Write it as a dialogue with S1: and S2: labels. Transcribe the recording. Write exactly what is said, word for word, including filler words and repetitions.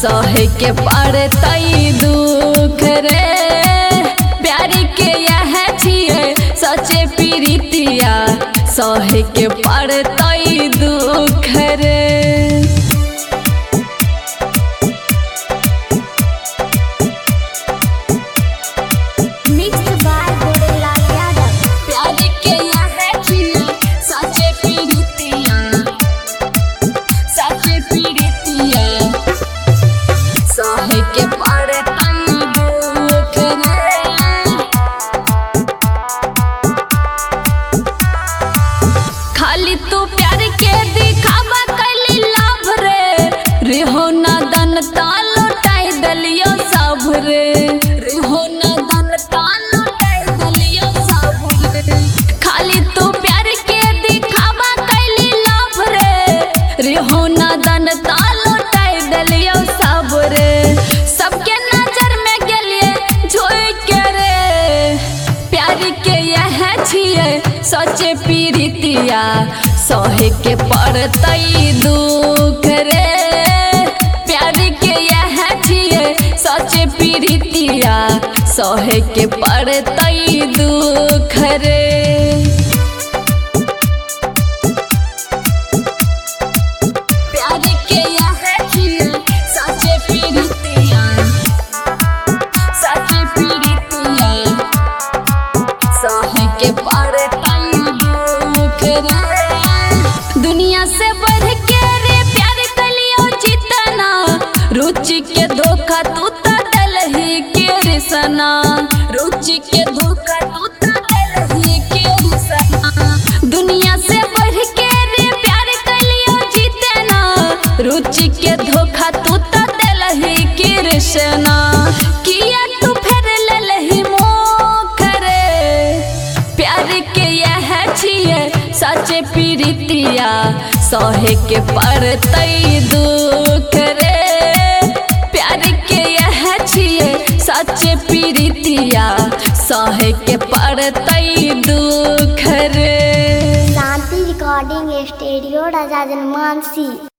S1: सहे के पड़तई दुख रे। प्यारी के यह छिए सचे प्रीतिया सहे के पड़तई दुख रे। खाली तू प्यार के दिखावा कैली लाभ रे। रिहो ना दन ताल लुटाई दलियो सब रे। रिहो ना दन ताल लुटाई दलियो सब रे। खाली तू प्यार के दिखावा कैली लाभ रे। रिहो ना दन ताल लुटाई दलियो सब रे। सबके नजर में गेलिए झोई के रे। प्यार के यह छिए सचे प्रीतिया सहे के पड़तई दुख रे। प्यार के यह छिए सचे प्रीतिया सहे के पड़तई दुख रे। दुनिया से बढ़ के रे प्यार कलियो जितना। रुचि के धोखा तू ता दलही के रिसना। रुचि के धोखा तू ता दलही के रिसना। दुनिया से बढ़ के रे प्यार कलियो जितना। रुचि के धोखा तू ता दलही के रिसना। किया तू फिर ललही मुख रे। प्यार के यह छिए सचे प्रीतिया सहे के पड़तई दुख रे। प्यार के यह छिए सचे प्रीतिया सहे के पड़तई दुख रे।
S2: शांति रिकॉर्डिंग स्टूडियो राजा जनमानसी।